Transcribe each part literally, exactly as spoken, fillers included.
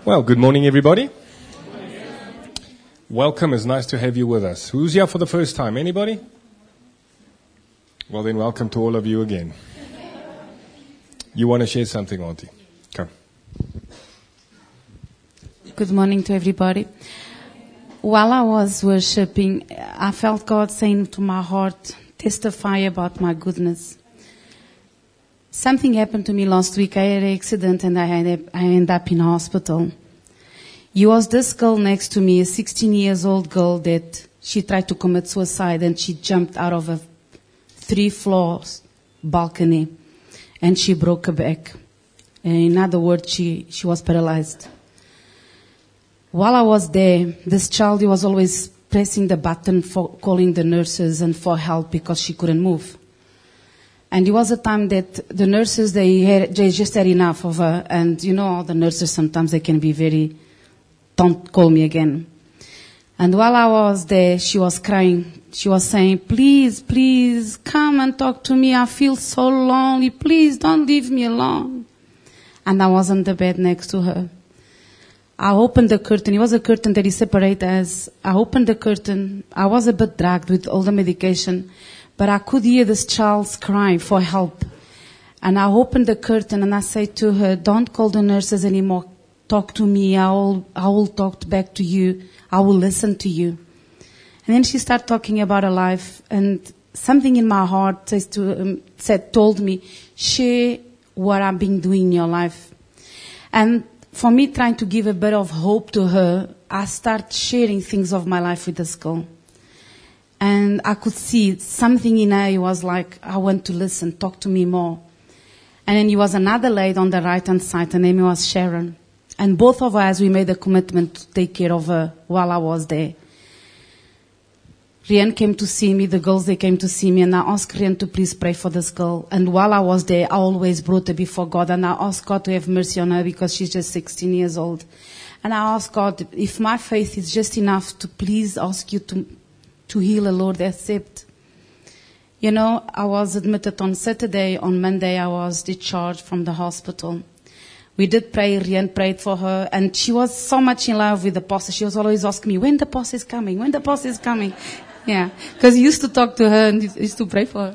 Well, good morning, everybody. Welcome. It's nice to have you with us. Who's here for the first time? Anybody? Well, then welcome to all of you again. You want to share something, Auntie? Come. Good morning to everybody. While I was worshiping, I felt God saying to my heart, testify about my goodness. Something happened to me last week. I had an accident and I, had, I ended up in hospital. You was this girl next to me, a sixteen years old girl that she tried to commit suicide and she jumped out of a three floors balcony and she broke her back. In other words, she, she was paralyzed. While I was there, this child was always pressing the button for calling the nurses and for help because she couldn't move. And it was a time that the nurses, they, had, they just had enough of her. And you know, all the nurses, sometimes they can be very, don't call me again. And while I was there, she was crying. She was saying, please, please, come and talk to me. I feel so lonely. Please don't leave me alone. And I was on the bed next to her. I opened the curtain. It was a curtain that is separate us. I opened the curtain. I was a bit dragged with all the medication. But I could hear this child's cry for help. And I opened the curtain and I said to her, don't call the nurses anymore. Talk to me. I will, I will talk back to you. I will listen to you. And then she started talking about her life. And something in my heart says to, um, said, told me, share what I've been doing in your life. And for me, trying to give a bit of hope to her, I started sharing things of my life with this girl. And I could see something in her. It was like, I want to listen, talk to me more. And then there was another lady on the right-hand side. Her name was Sharon. And both of us, we made a commitment to take care of her while I was there. Rian came to see me, the girls, they came to see me, and I asked Rian to please pray for this girl. And while I was there, I always brought her before God, and I asked God to have mercy on her because she's just sixteen years old. And I asked God, if my faith is just enough to please ask you to to heal her, Lord, accept. You know, I was admitted on Saturday. On Monday, I was discharged from the hospital. We did pray, Rian prayed for her, and she was so much in love with the pastor. She was always asking me, when the pastor is coming, when the pastor is coming. Yeah, because he used to talk to her and he used to pray for her.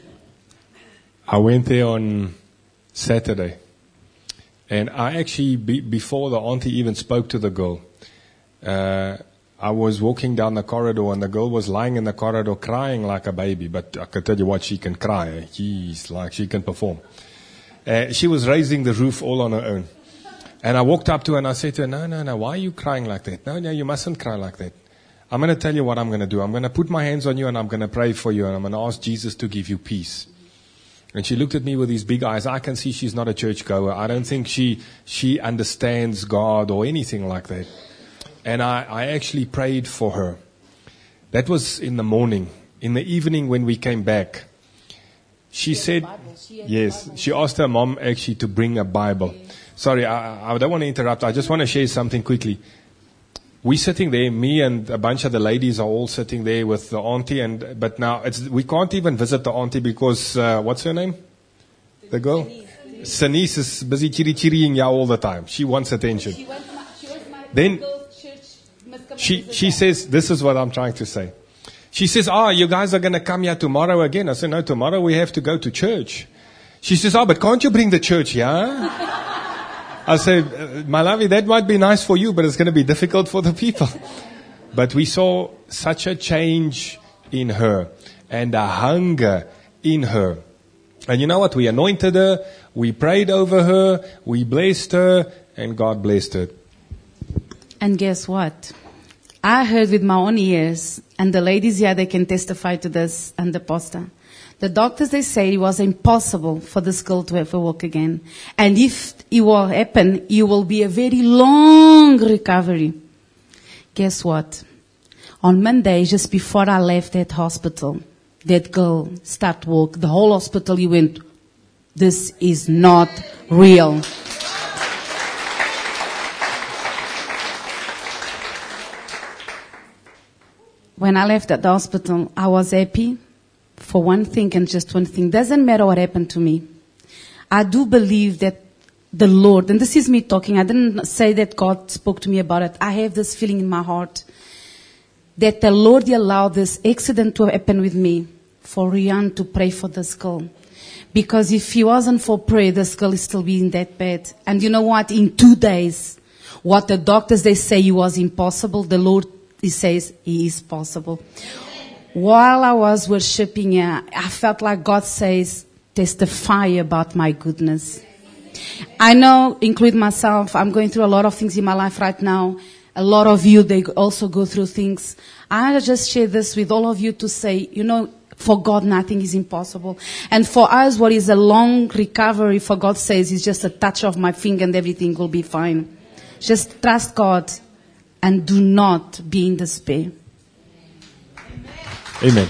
I went there on Saturday. And I actually, be, before the auntie even spoke to the girl, uh, I was walking down the corridor and the girl was lying in the corridor crying like a baby. But I can tell you what, she can cry. Jeez, like she can perform. Uh, she was raising the roof all on her own. And I walked up to her and I said to her, no, no, no, why are you crying like that? No, no, you mustn't cry like that. I'm going to tell you what I'm going to do. I'm going to put my hands on you and I'm going to pray for you and I'm going to ask Jesus to give you peace. And she looked at me with these big eyes. I can see she's not a churchgoer. I don't think she she understands God or anything like that. And I, I actually prayed for her. That was in the morning. In the evening when we came back, she said, yes, she asked her mom actually to bring a Bible. Sorry, I, I don't want to interrupt. I just want to share something quickly. We're sitting there, me and a bunch of the ladies are all sitting there with the auntie. And but now it's, we can't even visit the auntie because, uh, what's her name? The girl? Sanice is busy chiri-chiriing ya all the time. She wants attention. She wants my, she wants my then she, she says, this is what I'm trying to say. She says, oh, you guys are going to come here tomorrow again. I said, no, tomorrow we have to go to church. She says, oh, but can't you bring the church here? I said, my lovey, that might be nice for you, but it's going to be difficult for the people. But we saw such a change in her and a hunger in her. And you know what? We anointed her, we prayed over her, we blessed her, and God blessed her. And guess what? I heard with my own ears, and the ladies here, they can testify to this, and the pastor. The doctors, they say it was impossible for this girl to ever walk again. And if it will happen, it will be a very long recovery. Guess what? On Monday, just before I left that hospital, that girl started walk. The whole hospital, he went, this is not real. When I left at the hospital, I was happy for one thing and just one thing. Doesn't matter what happened to me. I do believe that the Lord, and this is me talking, I didn't say that God spoke to me about it. I have this feeling in my heart that the Lord allowed this accident to happen with me for Rian to pray for this girl. Because if he wasn't for prayer, this girl is still being that bad. And you know what? In two days, what the doctors, they say it was impossible, the Lord, he says, he is possible. While I was worshiping here, I felt like God says, testify about my goodness. I know, include myself, I'm going through a lot of things in my life right now. A lot of you, they also go through things. I just share this with all of you to say, you know, for God, nothing is impossible. And for us, what is a long recovery, for God says, is just a touch of my finger and everything will be fine. Just trust God and do not be in despair. Amen.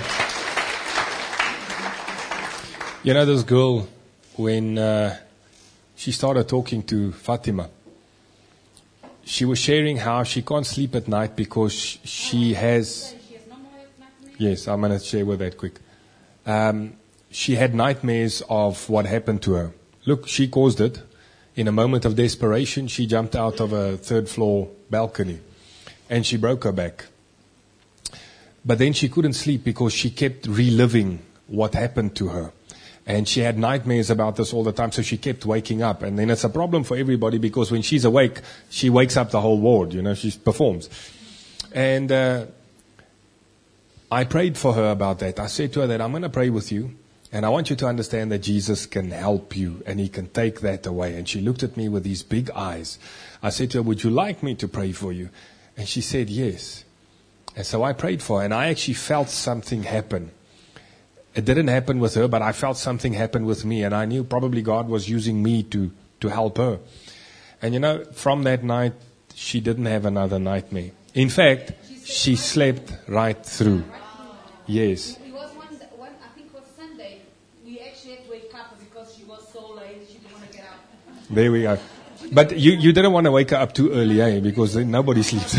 You know, this girl, when uh, she started talking to Fatima, she was sharing how she can't sleep at night because she has... Yes, I'm going to share with that quick. Um, she had nightmares of what happened to her. Look, she caused it. In a moment of desperation, she jumped out of a third floor balcony and she broke her back. But then she couldn't sleep because she kept reliving what happened to her. And she had nightmares about this all the time, so she kept waking up. And then it's a problem for everybody because when she's awake, she wakes up the whole ward, you know, she performs. And uh, I prayed for her about that. I said to her that I'm going to pray with you, and I want you to understand that Jesus can help you, and he can take that away. And she looked at me with these big eyes. I said to her, would you like me to pray for you? And she said, yes. And so I prayed for her, and I actually felt something happen. It didn't happen with her, but I felt something happen with me, and I knew probably God was using me to, to help her. And you know, from that night, she didn't have another nightmare. In fact, she slept right through. Yes. It was one, one, I think it was Sunday. We actually had to wake up because she was so late, she didn't want to get up. There we go. But you, you didn't want to wake her up too early, eh? Because then nobody sleeps.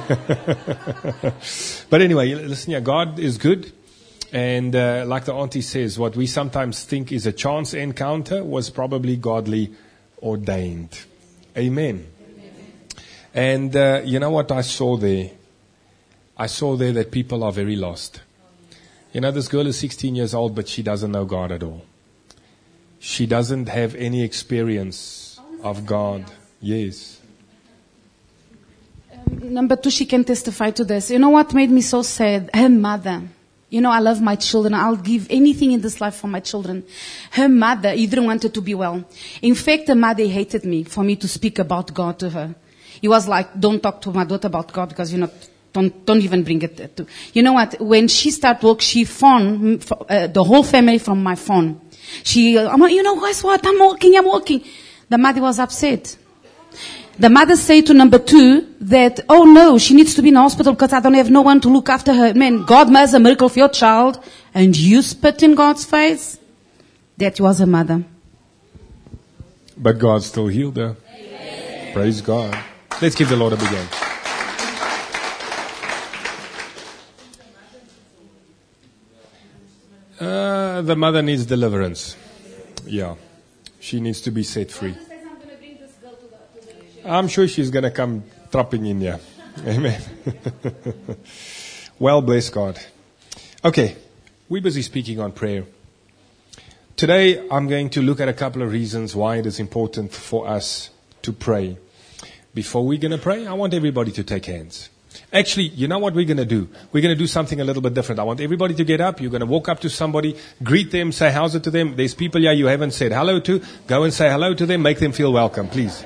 But anyway, listen here, God is good. And uh, like the auntie says, what we sometimes think is a chance encounter was probably godly ordained. Amen. And uh, you know what I saw there? I saw there that people are very lost. You know, this girl is sixteen years old, but she doesn't know God at all. She doesn't have any experience of God. Yes. Um, number two, she can testify to this. You know what made me so sad? Her mother. You know, I love my children. I'll give anything in this life for my children. Her mother, he didn't want her to be well. In fact, her mother hated me for me to speak about God to her. He was like, don't talk to my daughter about God because, you know, don't, don't even bring it to. You know what? When she started work, she phoned uh, the whole family from my phone. She, I'm like, you know, guys what? I'm walking, I'm walking. The mother was upset. The mother said to number two that, oh no, she needs to be in hospital because I don't have no one to look after her. Man, God does a miracle for your child and you spit in God's face. That was her mother. But God still healed her. Amen. Praise God. Let's give the Lord a big hand. Uh, the mother needs deliverance. Yeah. She needs to be set free. I'm sure she's going to come dropping in here. Amen. Well, bless God. Okay, we're busy speaking on prayer. Today, I'm going to look at a couple of reasons why it is important for us to pray. Before we're going to pray, I want everybody to take hands. Actually, you know what we're going to do? We're going to do something a little bit different. I want everybody to get up. You're going to walk up to somebody, greet them, say how's it to them. There's people here you haven't said hello to. Go and say hello to them. Make them feel welcome, please.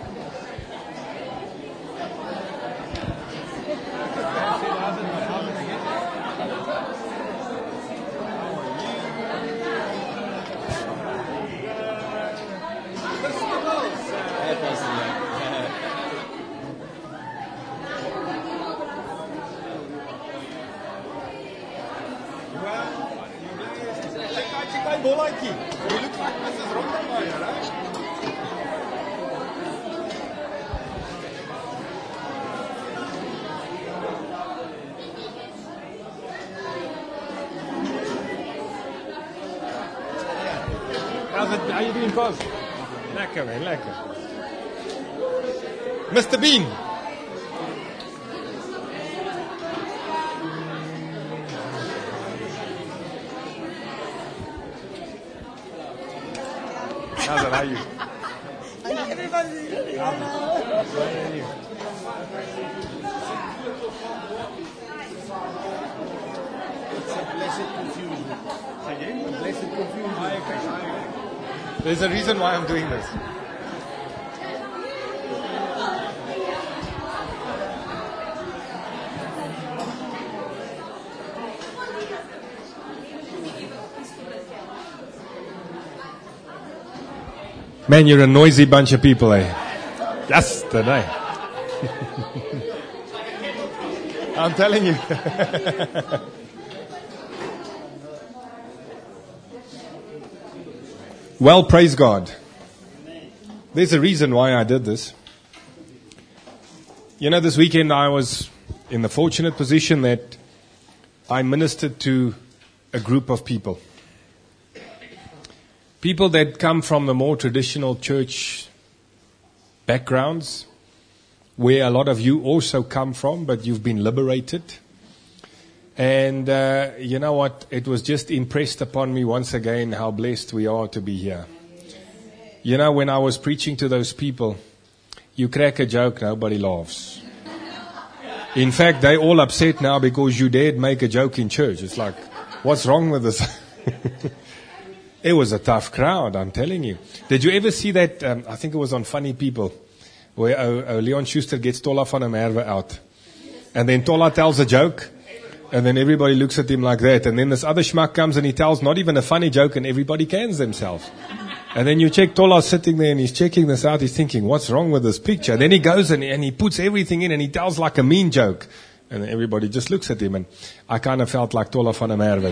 How's it, how you doing, Cos? Lekker, man, lekker. Mister Bean. How's it? How are you? Hi, everybody. Hello. It's a blessed confusion. Again? A blessed confusion. There's a reason why I'm doing this. Man, you're a noisy bunch of people, eh? Yes, today. I'm telling you. Well, praise God. There's a reason why I did this. You know, this weekend I was in the fortunate position that I ministered to a group of people. People that come from the more traditional church backgrounds, where a lot of you also come from, but you've been liberated. And uh, you know what? It was just impressed upon me once again how blessed we are to be here. You know, when I was preaching to those people, you crack a joke, nobody laughs. In fact, they're all upset now because you dared make a joke in church. It's like, what's wrong with this? It was a tough crowd, I'm telling you. Did you ever see that, um, I think it was on Funny People, where uh, uh, Leon Schuster gets Tola van der Merwe out. And then Tola tells a joke, and then everybody looks at him like that. And then this other schmuck comes and he tells not even a funny joke, and everybody cans themselves. And then you check Tola sitting there and he's checking this out. He's thinking, what's wrong with this picture? And then he goes and, and he puts everything in and he tells like a mean joke. And everybody just looks at him, and I kind of felt like Tola van der Merwe.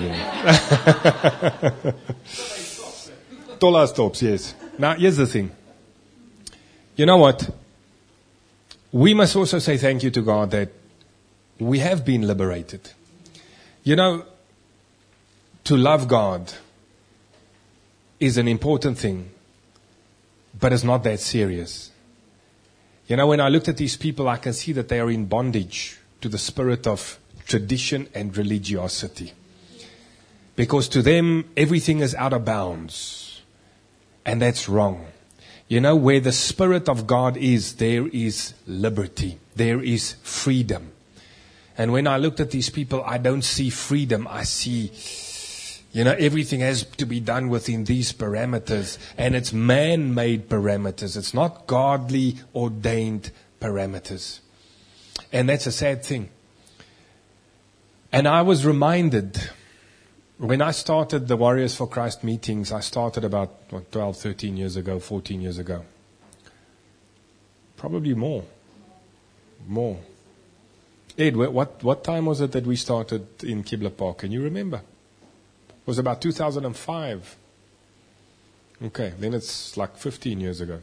Tola stops, yes. Now, here's the thing. You know what? We must also say thank you to God that we have been liberated. You know, to love God is an important thing, but it's not that serious. You know, when I looked at these people, I can see that they are in bondage to the spirit of tradition and religiosity. Because to them, everything is out of bounds. And that's wrong. You know, where the Spirit of God is, there is liberty. There is freedom. And when I looked at these people, I don't see freedom. I see, you know, everything has to be done within these parameters. And it's man-made parameters. It's not godly ordained parameters. And that's a sad thing. And I was reminded, when I started the Warriors for Christ meetings, I started about what, twelve, thirteen years ago, fourteen years ago. Probably more. More. Ed, what, what time was it that we started in Kibla Park? Can you remember? It was about two thousand five. Okay, then it's like fifteen years ago.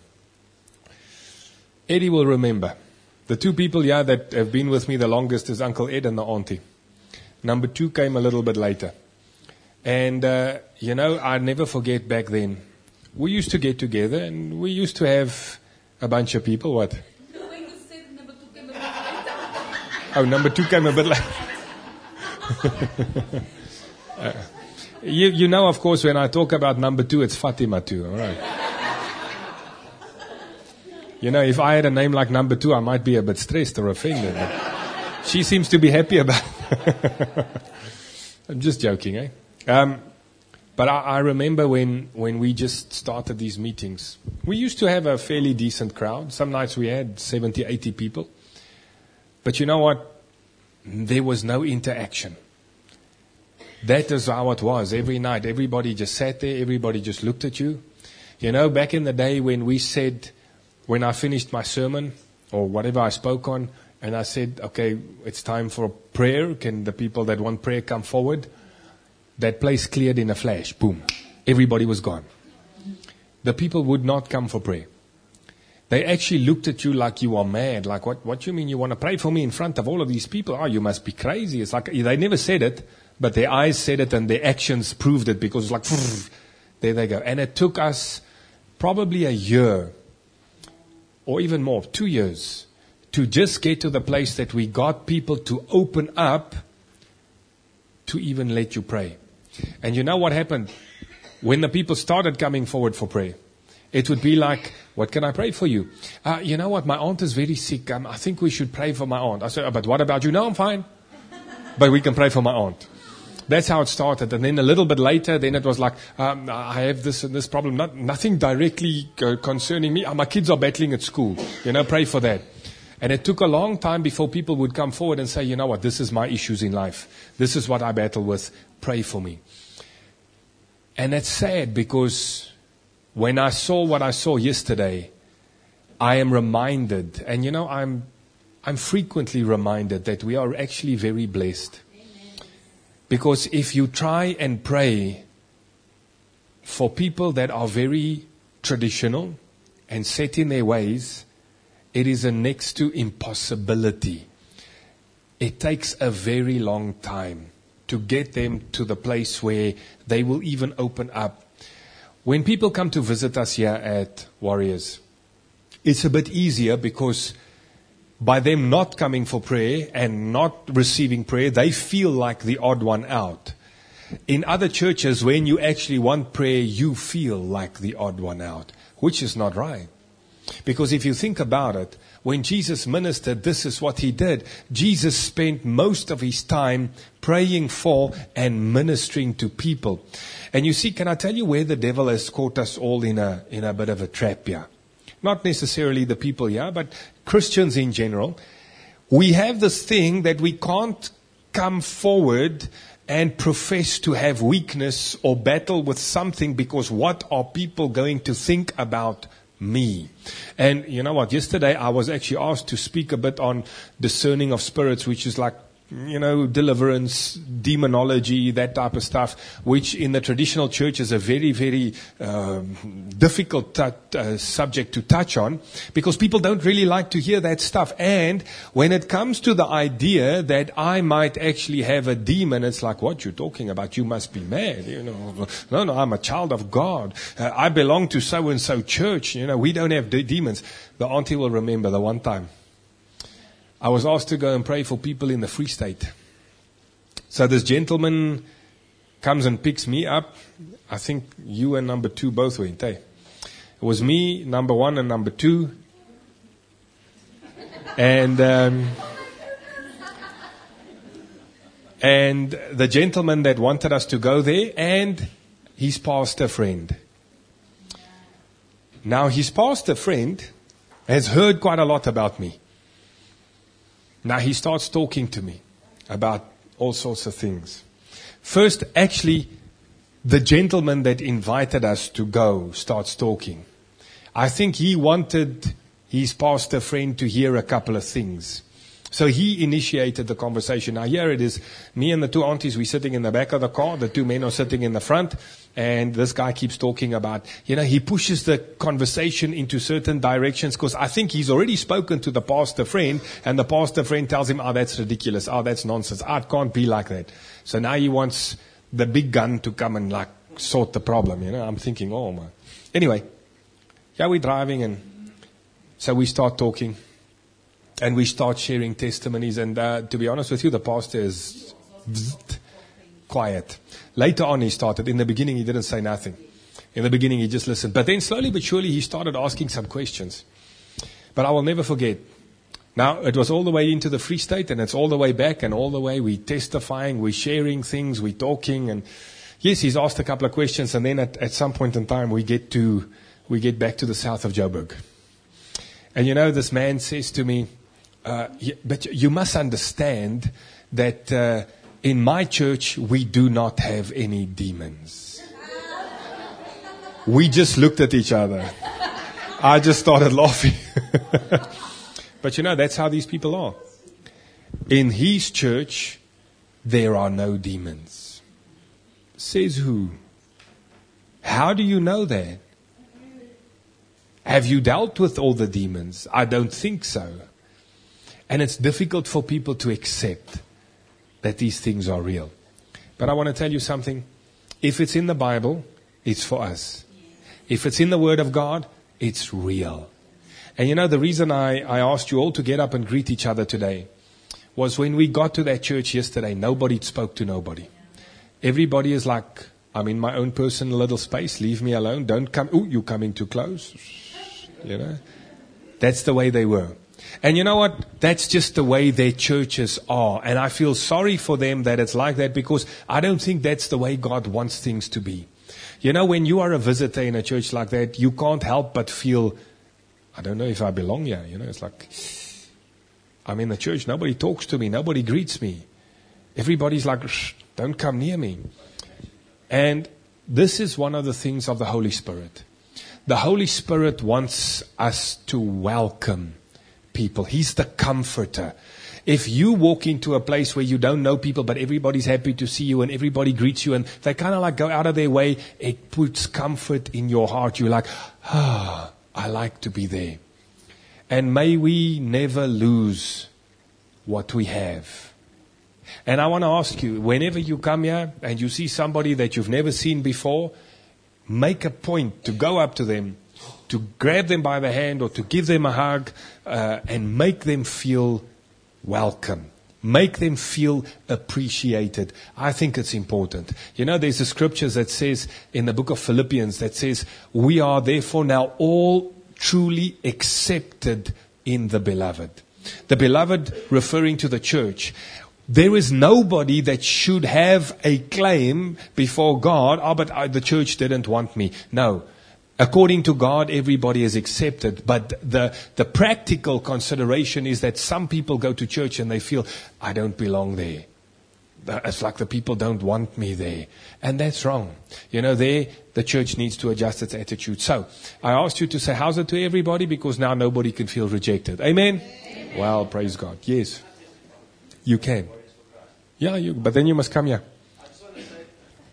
Eddie will remember. The two people here that have been with me the longest is Uncle Ed and the auntie. Number two came a little bit later. And, uh, you know, I never forget back then, we used to get together and we used to have a bunch of people. What? Oh, number two came a bit later. uh, you, you know, of course, when I talk about number two, it's Fatima too, all right? You know, if I had a name like number two, I might be a bit stressed or offended. But she seems to be happy about it. I'm just joking, eh? Um, but I, I remember when, when we just started these meetings, we used to have a fairly decent crowd. Some nights we had seventy, eighty people. But you know what? There was no interaction. That is how it was every night. Everybody just sat there. Everybody just looked at you. You know, back in the day when we said, when I finished my sermon or whatever I spoke on, and I said, okay, it's time for prayer. Can the people that want prayer come forward? That place cleared in a flash. Boom. Everybody was gone. The people would not come for prayer. They actually looked at you like you are mad. Like, what, what you mean you want to pray for me in front of all of these people? Oh, you must be crazy. It's like, they never said it, but their eyes said it and their actions proved it, because it's like, there they go. And it took us probably a year or even more, two years, to just get to the place that we got people to open up to even let you pray. And you know what happened? When the people started coming forward for prayer, it would be like, what can I pray for you? Uh, you know what? My aunt is very sick. Um, I think we should pray for my aunt. I said, oh, but what about you? No, I'm fine. But we can pray for my aunt. That's how it started. And then a little bit later, then it was like, um, I have this and this problem. Not, nothing directly uh, concerning me. Uh, my kids are battling at school. You know, pray for that. And it took a long time before people would come forward and say, you know what, this is my issues in life. This is what I battle with. Pray for me. And it's sad because when I saw what I saw yesterday, I am reminded, and you know, I'm I'm frequently reminded that we are actually very blessed. Amen. Because if you try and pray for people that are very traditional and set in their ways, it is a next to impossibility. It takes a very long time to get them to the place where they will even open up. When people come to visit us here at Warriors, it's a bit easier because by them not coming for prayer and not receiving prayer, they feel like the odd one out. In other churches, when you actually want prayer, you feel like the odd one out, which is not right. Because if you think about it, when Jesus ministered, this is what he did. Jesus spent most of his time praying for and ministering to people. And you see, can I tell you where the devil has caught us all in a in a bit of a trap here? Not necessarily the people here, but Christians in general. We have this thing that we can't come forward and profess to have weakness or battle with something because what are people going to think about me? And you know what? Yesterday I was actually asked to speak a bit on discerning of spirits, which is like, you know, deliverance, demonology, that type of stuff, which in the traditional church is a very, very uh, difficult t- uh, subject to touch on because people don't really like to hear that stuff. And when it comes to the idea that I might actually have a demon, it's like, what you're talking about? You must be mad. You know, no, no, I'm a child of God. Uh, I belong to so-and-so church. You know, we don't have de- demons. The auntie will remember the one time I was asked to go and pray for people in the Free State. So this gentleman comes and picks me up. I think you and number two both went, eh? It was me, number one and number two. And, um, and the gentleman that wanted us to go there and his pastor friend. Now his pastor friend has heard quite a lot about me. Now he starts talking to me about all sorts of things. First, actually, the gentleman that invited us to go starts talking. I think he wanted his pastor friend to hear a couple of things. So he initiated the conversation. Now here it is, me and the two aunties, we're sitting in the back of the car, the two men are sitting in the front, and this guy keeps talking about, you know, he pushes the conversation into certain directions because I think he's already spoken to the pastor friend, and the pastor friend tells him, oh, that's ridiculous, oh, that's nonsense, oh, it can't be like that. So now he wants the big gun to come and like sort the problem, you know. I'm thinking, oh my. Anyway, yeah, we're driving, and so we start talking. And we start sharing testimonies. And uh, to be honest with you, the pastor is quiet. Later on, he started. In the beginning, he didn't say nothing. In the beginning, he just listened. But then slowly but surely, he started asking some questions. But I will never forget. Now, it was all the way into the Free State, and it's all the way back, and all the way we testifying, we sharing things, we talking. And yes, he's asked a couple of questions. And then at, at some point in time, we get to we get back to the south of Joburg. And you know, this man says to me, Uh, but you must understand that uh, in my church, we do not have any demons. We just looked at each other. I just started laughing. But you know, that's how these people are. In his church, there are no demons. Says who? How do you know that? Have you dealt with all the demons? I don't think so. And it's difficult for people to accept that these things are real. But I want to tell you something. If it's in the Bible, it's for us. If it's in the Word of God, it's real. And you know, the reason I, I asked you all to get up and greet each other today was when we got to that church yesterday, nobody spoke to nobody. Everybody is like, I'm in my own personal little space. Leave me alone. Don't come. Oh, you're coming too close. You know, that's the way they were. And you know what? That's just the way their churches are. And I feel sorry for them that it's like that, because I don't think that's the way God wants things to be. You know, when you are a visitor in a church like that, you can't help but feel, I don't know if I belong here. You know, it's like, I'm in the church. Nobody talks to me. Nobody greets me. Everybody's like, shh, don't come near me. And this is one of the things of the Holy Spirit. The Holy Spirit wants us to welcome people. He's the comforter. If you walk into a place where you don't know people, but everybody's happy to see you and everybody greets you and they kind of like go out of their way, it puts comfort in your heart. You're like, ah, I like to be there. And may we never lose what we have. And I want to ask you, whenever you come here and you see somebody that you've never seen before, make a point to go up to them, to grab them by the hand or to give them a hug, uh, and make them feel welcome. Make them feel appreciated. I think it's important. You know, there's a scripture that says in the book of Philippians that says, we are therefore now all truly accepted in the beloved. The beloved referring to the church. There is nobody that should have a claim before God, oh, but I, the church didn't want me. No. According to God, everybody is accepted. But the, the practical consideration is that some people go to church and they feel, I don't belong there. It's like the people don't want me there. And that's wrong. You know, there, the church needs to adjust its attitude. So, I asked you to say how's it to everybody, because now nobody can feel rejected. Amen? Amen. Well, praise God. Yes. You can. Yeah, you, but then you must come here. I just want to say,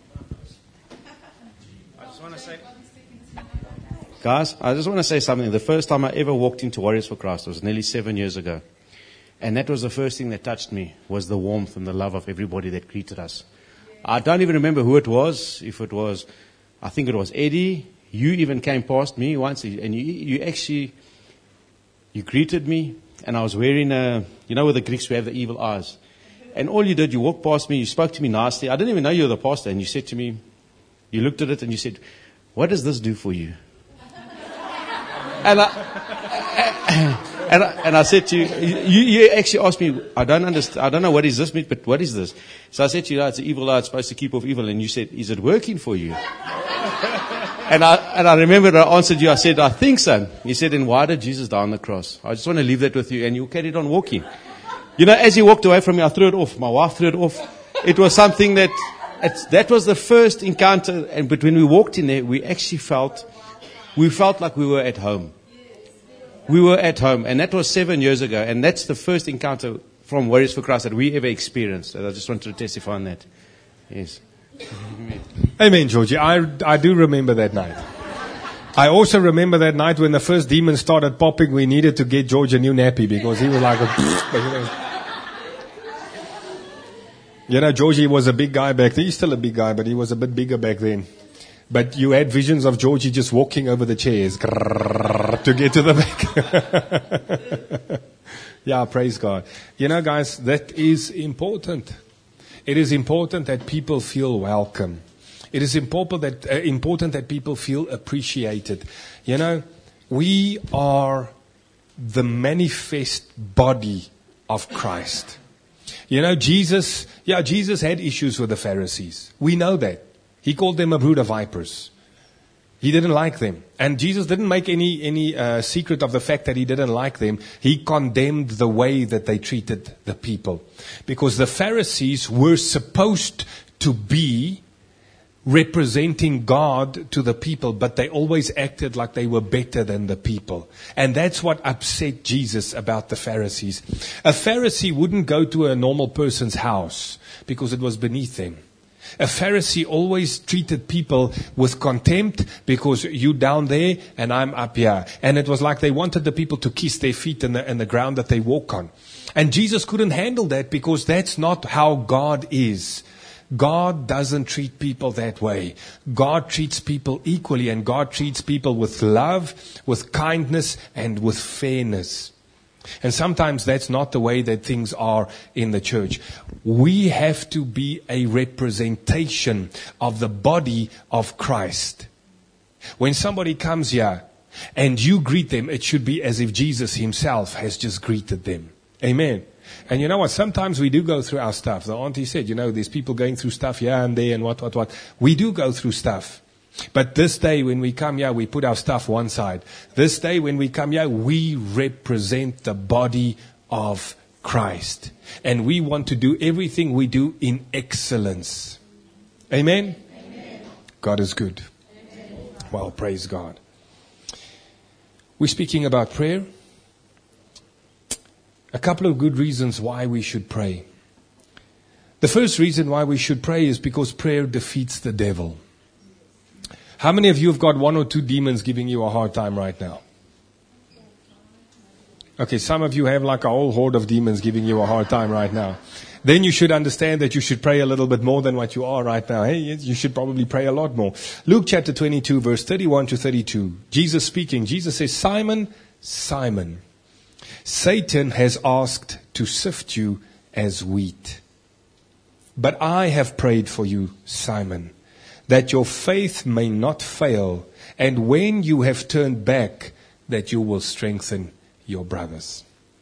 I just want to say, guys, I just want to say something. The first time I ever walked into Warriors for Christ was nearly seven years ago. And that was the first thing that touched me, was the warmth and the love of everybody that greeted us. I don't even remember who it was. If it was, I think it was Eddie. You even came past me once, and you, you actually, you greeted me, and I was wearing a, you know, with the Greeks who have the evil eyes. And all you did, you walked past me, you spoke to me nicely. I didn't even know you were the pastor. And you said to me, you looked at it and you said, what does this do for you? and, I, and, I, and I said to you, you, you actually asked me, I don't understand, I don't know what is this, but what is this? So I said to you, oh, it's an evil eye, it's supposed to keep off evil. And you said, is it working for you? and I and I remember I answered you, I said, I think so. You said, then why did Jesus die on the cross? I just want to leave that with you. And you carried on walking. You know, as he walked away from me, I threw it off. My wife threw it off. It was something that, it's, that was the first encounter. And but when we walked in there, we actually felt, we felt like we were at home. We were at home. And that was seven years ago. And that's the first encounter from Warriors for Christ that we ever experienced. And I just wanted to testify on that. Yes. Amen, Amen Georgie. I, I do remember that night. I also remember that night when the first demon started popping, we needed to get George a new nappy because he was like a... You know, Georgie was a big guy back then. He's still a big guy, but he was a bit bigger back then. But you had visions of Georgie just walking over the chairs to get to the back. Yeah, praise God. You know, guys, that is important. It is important that people feel welcome. It is important that uh, important that people feel appreciated. You know, we are the manifest body of Christ. You know, Jesus, yeah, Jesus had issues with the Pharisees. We know that. He called them a brood of vipers. He didn't like them. And Jesus didn't make any, any uh, secret of the fact that he didn't like them. He condemned the way that they treated the people. Because the Pharisees were supposed to be representing God to the people, but they always acted like they were better than the people. And that's what upset Jesus about the Pharisees. A Pharisee wouldn't go to a normal person's house because it was beneath them. A Pharisee always treated people with contempt because you down there and I'm up here. And it was like they wanted the people to kiss their feet in the, in the ground that they walk on. And Jesus couldn't handle that because that's not how God is. God doesn't treat people that way. God treats people equally, and God treats people with love, with kindness, and with fairness. And sometimes that's not the way that things are in the church. We have to be a representation of the body of Christ. When somebody comes here and you greet them, it should be as if Jesus himself has just greeted them. Amen. And you know what? Sometimes we do go through our stuff. The auntie said, you know, there's people going through stuff here and there and what, what, what. We do go through stuff. But this day when we come here, we put our stuff one side. This day when we come here, we represent the body of Christ. And we want to do everything we do in excellence. Amen? Amen. God is good. Amen. Well, praise God. We're speaking about prayer. A couple of good reasons why we should pray. The first reason why we should pray is because prayer defeats the devil. How many of you have got one or two demons giving you a hard time right now? Okay, some of you have like a whole horde of demons giving you a hard time right now. Then you should understand that you should pray a little bit more than what you are right now. Hey, you should probably pray a lot more. Luke chapter twenty-two, verse thirty-one to thirty-two. Jesus speaking. Jesus says, Simon, Simon, Satan has asked to sift you as wheat. But I have prayed for you, Simon, that your faith may not fail, and when you have turned back, that you will strengthen your brothers.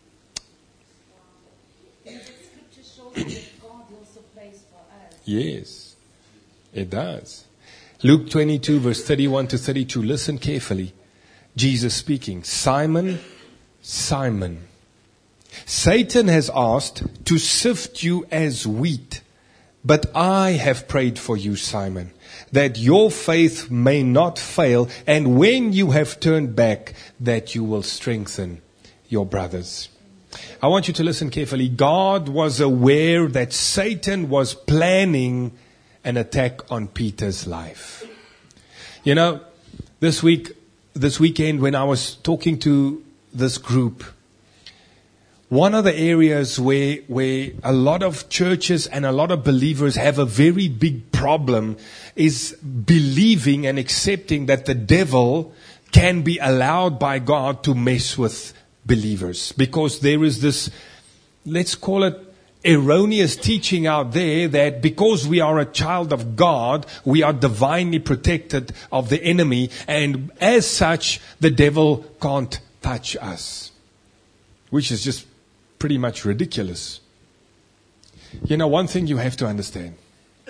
Yes, it does. Luke twenty-two, verse thirty-one to thirty-two. Listen carefully. Jesus speaking. Simon, Simon, Satan has asked to sift you as wheat, but I have prayed for you, Simon, that your faith may not fail, and when you have turned back, that you will strengthen your brothers. I want you to listen carefully. God was aware that Satan was planning an attack on Peter's life. You know, this week, this weekend when I was talking to this group, one of the areas where, where a lot of churches and a lot of believers have a very big problem is believing and accepting that the devil can be allowed by God to mess with believers. Because there is this, let's call it erroneous teaching out there that because we are a child of God, we are divinely protected of the enemy, and as such, the devil can't touch us. Which is just pretty much ridiculous. You know, one thing you have to understand.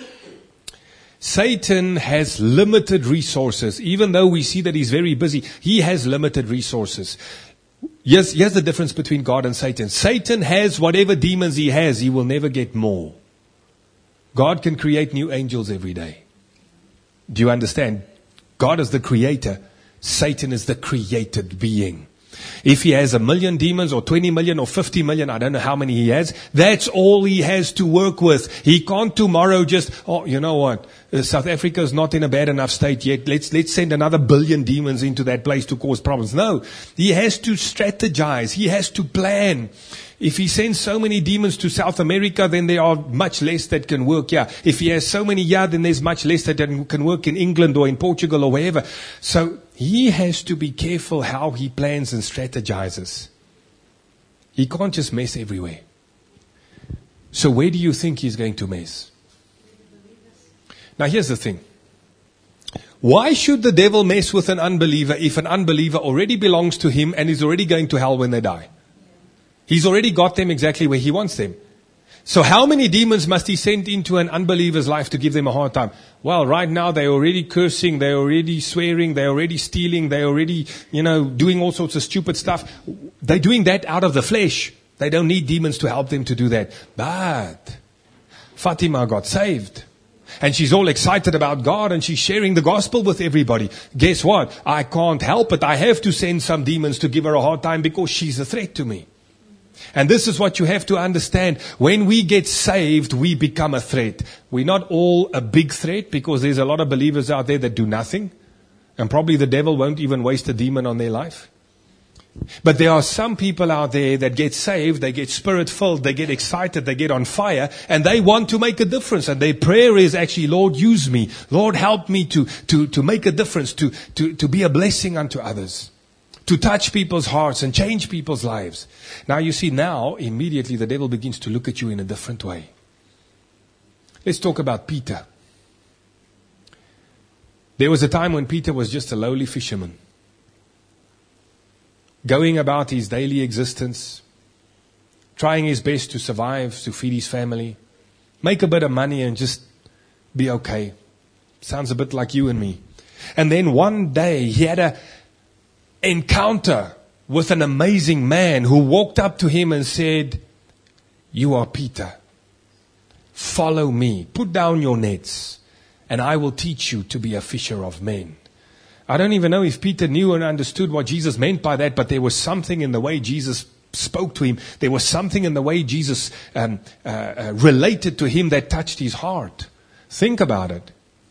Satan has limited resources. Even though we see that he's very busy, he has limited resources. Yes, here's the difference between God and Satan. Satan has whatever demons he has. He will never get more. God can create new angels every day. Do you understand? God is the creator. Satan is the created being. If he has a million demons or twenty million or fifty million, I don't know how many he has, that's all he has to work with. He can't tomorrow just, oh, you know what, uh, South Africa is not in a bad enough state yet. Let's, let's send another billion demons into that place to cause problems. No, he has to strategize. He has to plan. If he sends so many demons to South America, then there are much less that can work here. If he has so many here, then there's much less that can work in England or in Portugal or wherever. So he has to be careful how he plans and strategizes. He can't just mess everywhere. So where do you think he's going to mess? Now here's the thing. Why should the devil mess with an unbeliever if an unbeliever already belongs to him and is already going to hell when they die? He's already got them exactly where he wants them. So how many demons must he send into an unbeliever's life to give them a hard time? Well, right now they're already cursing, they're already swearing, they're already stealing, they're already, you know, doing all sorts of stupid stuff. They're doing that out of the flesh. They don't need demons to help them to do that. But Fatima got saved. And she's all excited about God and she's sharing the gospel with everybody. Guess what? I can't help it. I have to send some demons to give her a hard time because she's a threat to me. And this is what you have to understand. When we get saved, we become a threat. We're not all a big threat because there's a lot of believers out there that do nothing. And probably the devil won't even waste a demon on their life. But there are some people out there that get saved, they get spirit-filled, they get excited, they get on fire, and they want to make a difference. And their prayer is actually, Lord, use me. Lord, help me to, to, to make a difference, to, to, to be a blessing unto others, to touch people's hearts and change people's lives. Now you see, now, immediately the devil begins to look at you in a different way. Let's talk about Peter. There was a time when Peter was just a lowly fisherman, going about his daily existence, trying his best to survive, to feed his family, make a bit of money and just be okay. Sounds a bit like you and me. And then one day he had an encounter with an amazing man who walked up to him and said, "You are Peter. Follow me. Put down your nets and I will teach you to be a fisher of men." I don't even know if Peter knew and understood what Jesus meant by that, but there was something in the way Jesus spoke to him. There was something in the way Jesus um, uh, uh, related to him that touched his heart. Think about it.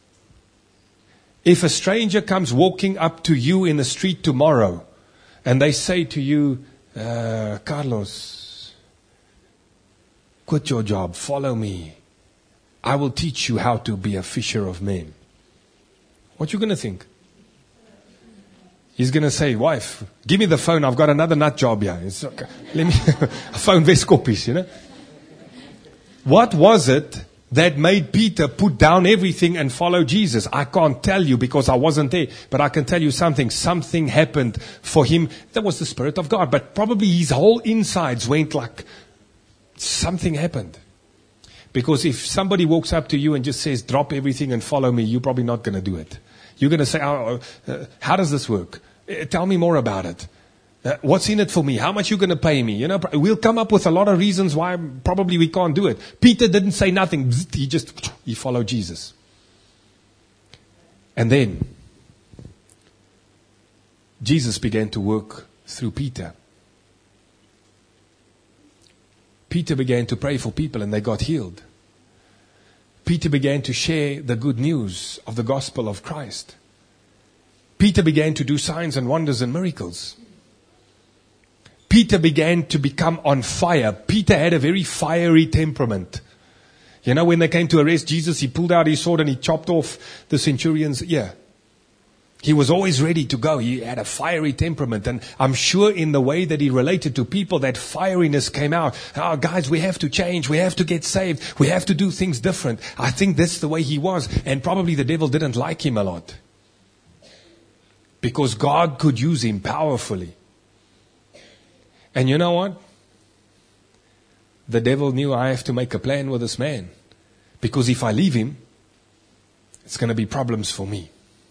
If a stranger comes walking up to you in the street tomorrow and they say to you, uh, "Carlos, quit your job, follow me. I will teach you how to be a fisher of men." What you going to think? He's going to say, "Wife, give me the phone. I've got another nut job here. It's okay. Let me phone Weskoppies, you know." What was it that made Peter put down everything and follow Jesus? I can't tell you because I wasn't there, but I can tell you something. Something happened for him. That was the Spirit of God, but probably his whole insides went like something happened. Because if somebody walks up to you and just says, "Drop everything and follow me," you're probably not going to do it. You're going to say, oh, uh, "How does this work? Uh, tell me more about it. Uh, what's in it for me? How much you going to pay me?" You know, we'll come up with a lot of reasons why probably we can't do it. Peter didn't say nothing. He just, he followed Jesus. And then Jesus began to work through Peter. Peter began to pray for people and they got healed. Peter began to share the good news of the gospel of Christ. Peter began to do signs and wonders and miracles. Peter began to become on fire. Peter had a very fiery temperament. You know, when they came to arrest Jesus, he pulled out his sword and he chopped off the centurion's ear. He was always ready to go. He had a fiery temperament. And I'm sure in the way that he related to people, that fieriness came out. "Oh, guys, we have to change. We have to get saved. We have to do things different." I think that's the way he was. And probably the devil didn't like him a lot, because God could use him powerfully. And you know what? The devil knew, I have to make a plan with this man, because if I leave him, it's going to be problems for me.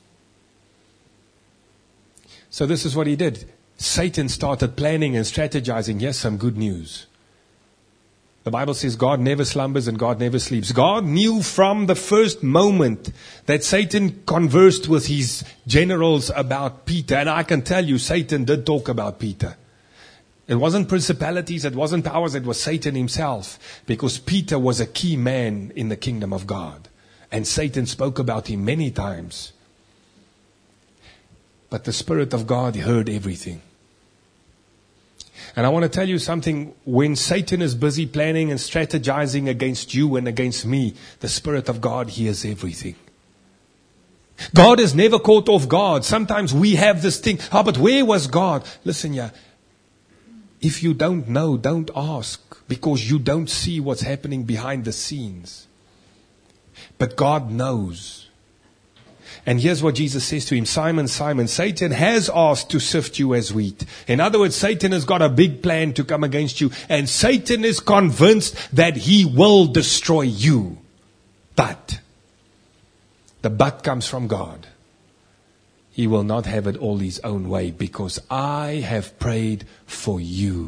So this is what he did. Satan started planning and strategizing. Here's some good news. The Bible says God never slumbers and God never sleeps. God knew from the first moment that Satan conversed with his generals about Peter. And I can tell you, Satan did talk about Peter. It wasn't principalities, it wasn't powers, it was Satan himself. Because Peter was a key man in the kingdom of God. And Satan spoke about him many times. But the Spirit of God heard everything. And I want to tell you something. When Satan is busy planning and strategizing against you and against me, the Spirit of God hears everything. God is never caught off guard. Sometimes we have this thing, "Oh, but where was God?" Listen, yeah. If you don't know, don't ask, because you don't see what's happening behind the scenes. But God knows. And here's what Jesus says to him: "Simon, Simon, Satan has asked to sift you as wheat." In other words, Satan has got a big plan to come against you. And Satan is convinced that he will destroy you. But the but comes from God. He will not have it all his own way, because I have prayed for you.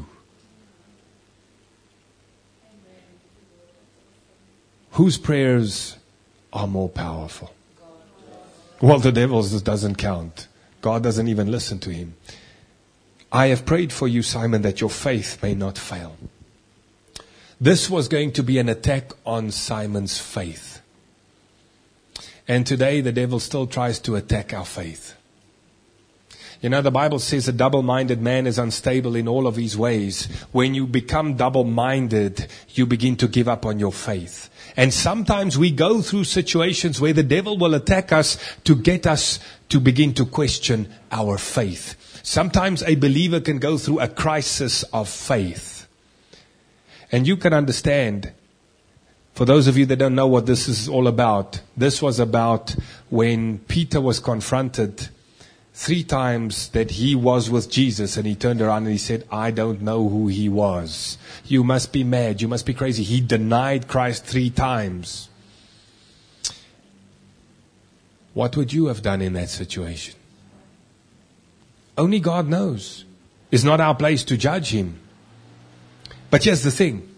Whose prayers are more powerful? Well, the devil's doesn't count. God doesn't even listen to him. "I have prayed for you, Simon, that your faith may not fail." This was going to be an attack on Simon's faith. And today the devil still tries to attack our faith. You know, the Bible says a double-minded man is unstable in all of his ways. When you become double-minded, you begin to give up on your faith. And sometimes we go through situations where the devil will attack us to get us to begin to question our faith. Sometimes a believer can go through a crisis of faith. And you can understand, for those of you that don't know what this is all about, this was about when Peter was confronted three times that he was with Jesus, and he turned around and he said, I don't know who he was. You must be mad. You must be crazy. He denied Christ three times. What would you have done in that situation? Only God knows. It's not our place to judge him. But here's the thing.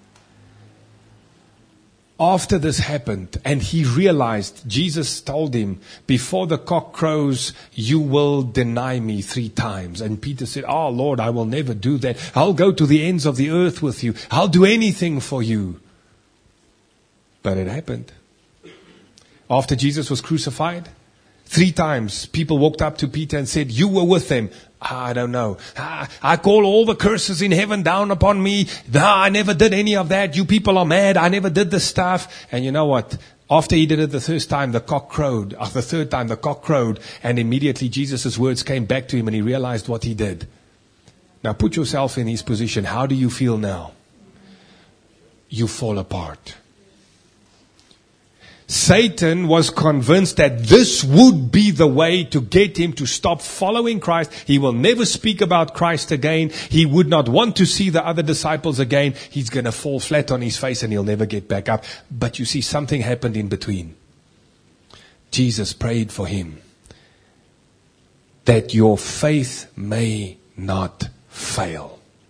After this happened, and he realized, Jesus told him, before the cock crows, you will deny me three times. And Peter said, oh Lord, I will never do that. I'll go to the ends of the earth with you. I'll do anything for you. But it happened. After Jesus was crucified, three times people walked up to Peter and said, you were with them. Ah, I don't know. Ah, I call all the curses in heaven down upon me. Ah, I never did any of that. You people are mad. I never did this stuff. And you know what? After he did it the first time, the cock crowed. After the third time, the cock crowed. And immediately Jesus' words came back to him and he realized what he did. Now put yourself in his position. How do you feel now? You fall apart. Satan was convinced that this would be the way to get him to stop following Christ. He will never speak about Christ again. He would not want to see the other disciples again. He's going to fall flat on his face and he'll never get back up. But you see, something happened in between. Jesus prayed for him that your faith may not fail.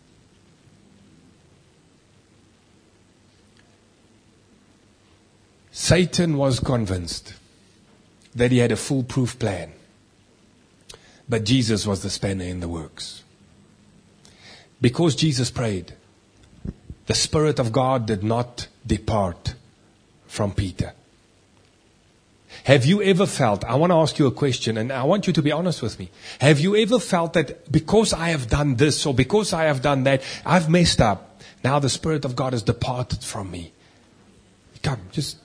Satan was convinced that he had a foolproof plan. But Jesus was the spanner in the works. Because Jesus prayed, the Spirit of God did not depart from Peter. Have you ever felt, I want to ask you a question and I want you to be honest with me. Have you ever felt that because I have done this or because I have done that, I've messed up. Now the Spirit of God has departed from me. Come, just...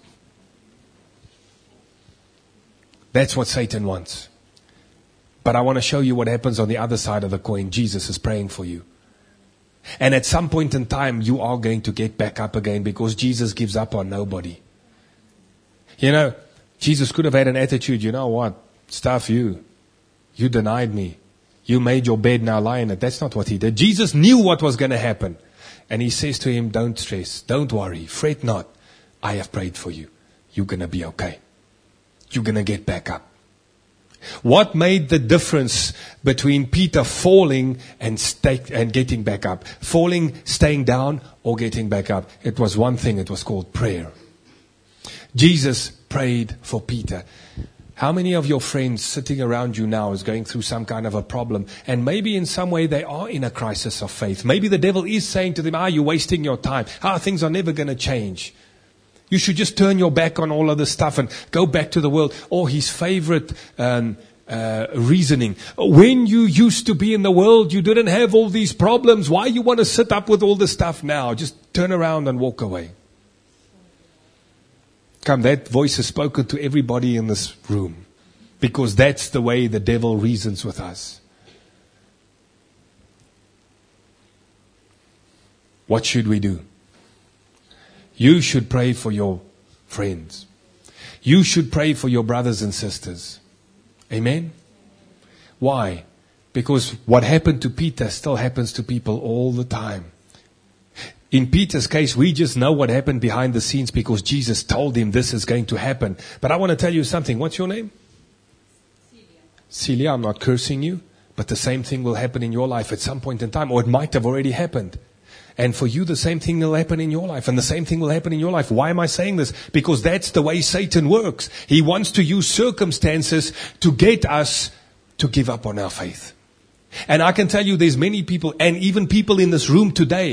That's what Satan wants. But I want to show you what happens on the other side of the coin. Jesus is praying for you. And at some point in time, you are going to get back up again because Jesus gives up on nobody. You know, Jesus could have had an attitude, you know what? Stuff you. You denied me. You made your bed, now lie in it. That's not what he did. Jesus knew what was going to happen. And he says to him, don't stress. Don't worry. Fret not. I have prayed for you. You're going to be okay. You're going to get back up. What made the difference between Peter falling and stay, and getting back up? Falling, staying down, or getting back up? It was one thing. It was called prayer. Jesus prayed for Peter. How many of your friends sitting around you now is going through some kind of a problem? And maybe in some way they are in a crisis of faith. Maybe the devil is saying to them, ah, you're wasting your time. Ah, things are never going to change. You should just turn your back on all of this stuff and go back to the world. Or his favorite um, uh, reasoning. When you used to be in the world, you didn't have all these problems. Why you want to sit up with all this stuff now? Just turn around and walk away. Come, that voice is spoken to everybody in this room. Because that's the way the devil reasons with us. What should we do? You should pray for your friends. You should pray for your brothers and sisters. Amen? Why? Because what happened to Peter still happens to people all the time. In Peter's case, we just know what happened behind the scenes because Jesus told him this is going to happen. But I want to tell you something. What's your name? Celia. Celia, I'm not cursing you, but the same thing will happen in your life at some point in time, or it might have already happened. And for you, the same thing will happen in your life. And the same thing will happen in your life. Why am I saying this? Because that's the way Satan works. He wants to use circumstances to get us to give up on our faith. And I can tell you there's many people, and even people in this room today,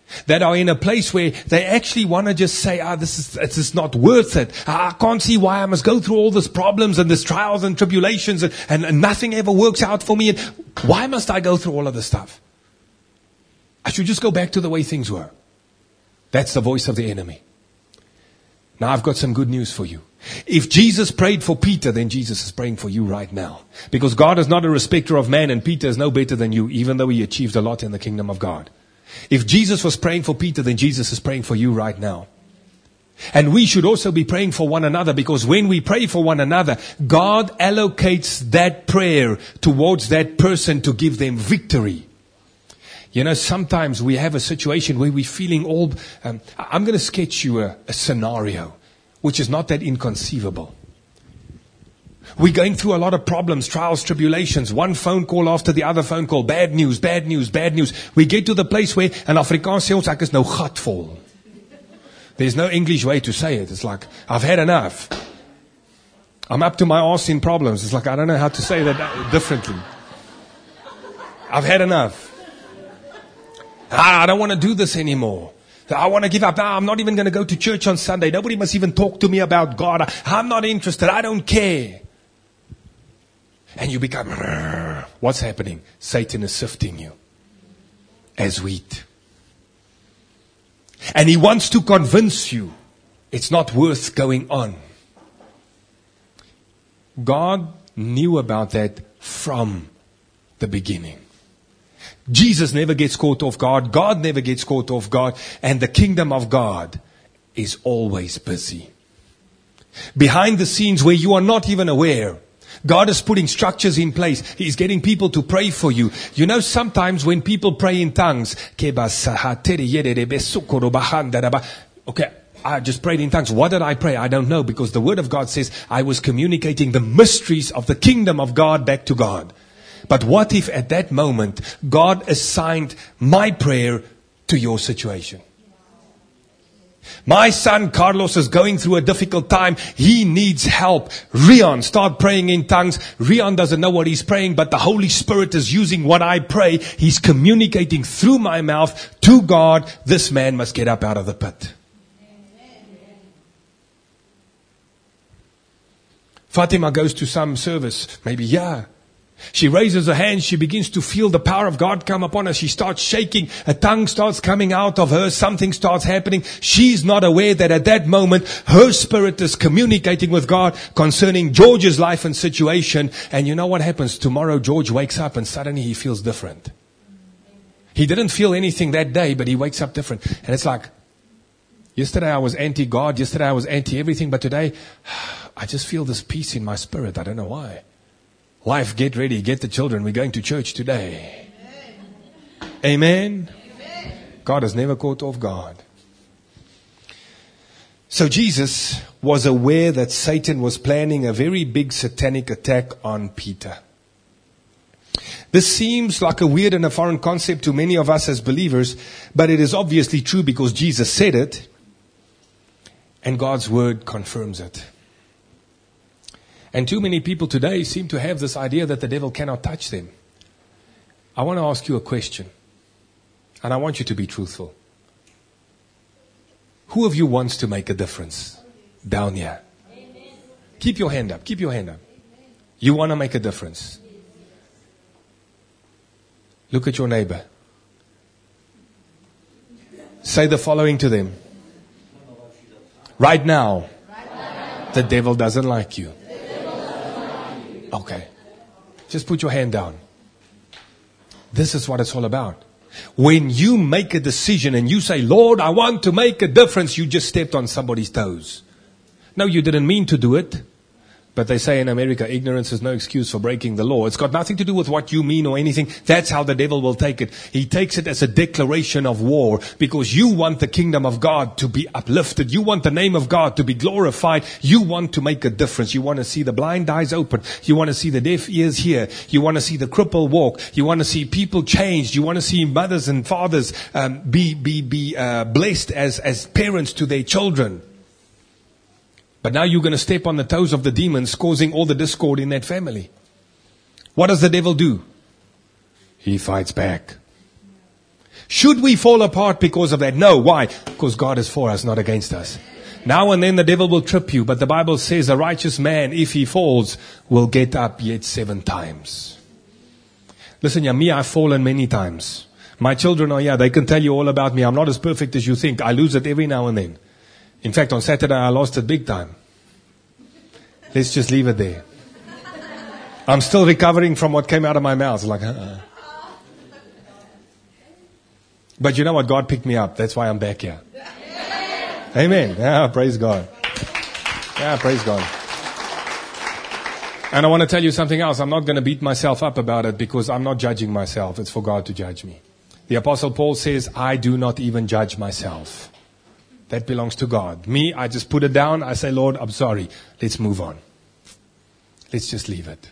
that are in a place where they actually want to just say, ah, this is, this is not worth it. I can't see why I must go through all these problems and these trials and tribulations and, and, and nothing ever works out for me. And why must I go through all of this stuff? I should just go back to the way things were. That's the voice of the enemy. Now I've got some good news for you. If Jesus prayed for Peter, then Jesus is praying for you right now. Because God is not a respecter of man, and Peter is no better than you, even though he achieved a lot in the kingdom of God. If Jesus was praying for Peter, then Jesus is praying for you right now. And we should also be praying for one another, because when we pray for one another, God allocates that prayer towards that person to give them victory. You know, sometimes we have a situation where we're feeling all... Um, I'm going to sketch you a, a scenario which is not that inconceivable. We're going through a lot of problems, trials, tribulations, one phone call after the other phone call, bad news, bad news, bad news. We get to the place where an Afrikaans sê ons ek is nou gatvol. There's no English way to say it. It's like, I've had enough. I'm up to my arse in problems. It's like, I don't know how to say that differently. I've had enough. Ah, I don't want to do this anymore. I want to give up. Ah, I'm not even going to go to church on Sunday. Nobody must even talk to me about God. I'm not interested. I don't care. And you become, what's happening? Satan is sifting you as wheat. And he wants to convince you it's not worth going on. God knew about that from the beginning. Jesus never gets caught off guard. God never gets caught off guard. And the kingdom of God is always busy. Behind the scenes where you are not even aware, God is putting structures in place. He's getting people to pray for you. You know, sometimes when people pray in tongues, okay, I just prayed in tongues. What did I pray? I don't know, because the word of God says I was communicating the mysteries of the kingdom of God back to God. But what if at that moment God assigned my prayer to your situation? My son Carlos is going through a difficult time. He needs help. Rion, start praying in tongues. Rion doesn't know what he's praying, but the Holy Spirit is using what I pray. He's communicating through my mouth to God. This man must get up out of the pit. Fatima goes to some service. Maybe, yeah. She raises her hand. She begins to feel the power of God come upon her. She starts shaking. A tongue starts coming out of her. Something starts happening. She's not aware that at that moment, her spirit is communicating with God concerning George's life and situation. And you know what happens? Tomorrow, George wakes up and suddenly he feels different. He didn't feel anything that day, but he wakes up different. And it's like, yesterday I was anti-God. Yesterday I was anti-everything. But today, I just feel this peace in my spirit. I don't know why. Wife, get ready, get the children. We're going to church today. Amen. Amen. God is never caught off guard. So Jesus was aware that Satan was planning a very big satanic attack on Peter. This seems like a weird and a foreign concept to many of us as believers, but it is obviously true because Jesus said it, and God's word confirms it. And too many people today seem to have this idea that the devil cannot touch them. I want to ask you a question. And I want you to be truthful. Who of you wants to make a difference? Down here. Amen. Keep your hand up. Keep your hand up. Amen. You want to make a difference. Look at your neighbor. Say the following to them. Right now, the devil doesn't like you. Okay. Just put your hand down. This is what it's all about. When you make a decision and you say, Lord, I want to make a difference, you just stepped on somebody's toes. No, you didn't mean to do it. But they say in America, ignorance is no excuse for breaking the law. It's got nothing to do with what you mean or anything. That's how the devil will take it. He takes it as a declaration of war because you want the kingdom of God to be uplifted. You want the name of God to be glorified. You want to make a difference. You want to see the blind eyes open. You want to see the deaf ears hear. You want to see the cripple walk. You want to see people changed. You want to see mothers and fathers um, be be be uh, blessed as as parents to their children. But now you're going to step on the toes of the demons, causing all the discord in that family. What does the devil do? He fights back. Should we fall apart because of that? No. Why? Because God is for us, not against us. Now and then the devil will trip you, but the Bible says a righteous man, if he falls, will get up yet seven times. Listen, yeah, me, I've fallen many times. My children are here. They can tell you all about me. I'm not as perfect as you think. I lose it every now and then. In fact, on Saturday, I lost it big time. Let's just leave it there. I'm still recovering from what came out of my mouth. Like, uh-uh. But you know what? God picked me up. That's why I'm back here. Amen. Yeah, praise God. Yeah, praise God. And I want to tell you something else. I'm not going to beat myself up about it because I'm not judging myself. It's for God to judge me. The Apostle Paul says, I do not even judge myself. That belongs to God. Me, I just put it down. I say, Lord, I'm sorry. Let's move on. Let's just leave it.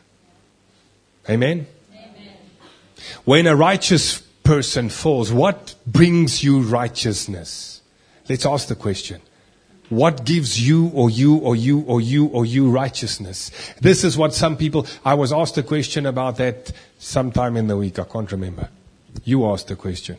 Amen? Amen. When a righteous person falls, what brings you righteousness? Let's ask the question. What gives you or you or you or you or you righteousness? This is what some people, I was asked a question about that sometime in the week. I can't remember. You asked the question.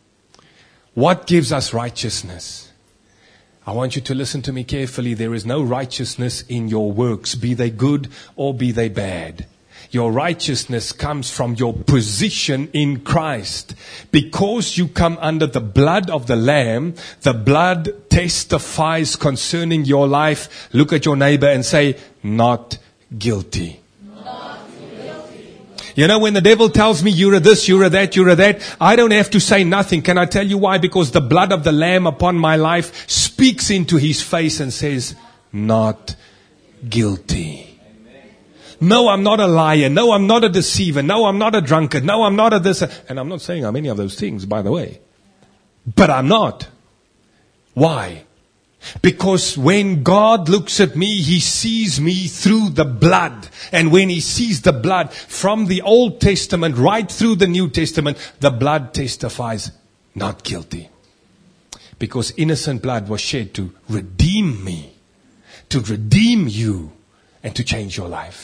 What gives us righteousness? I want you to listen to me carefully. There is no righteousness in your works, be they good or be they bad. Your righteousness comes from your position in Christ. Because you come under the blood of the Lamb, the blood testifies concerning your life. Look at your neighbor and say, not guilty. Not guilty. You know, when the devil tells me you're a this, you're a that, you're a that, I don't have to say nothing. Can I tell you why? Because the blood of the Lamb upon my life speaks into his face and says, not guilty. No, I'm not a liar. No, I'm not a deceiver. No, I'm not a drunkard. No, I'm not a this. And I'm not saying I'm any of those things, by the way. But I'm not. Why? Because when God looks at me, He sees me through the blood. And when He sees the blood from the Old Testament right through the New Testament, the blood testifies not guilty. Because innocent blood was shed to redeem me, to redeem you, and to change your life.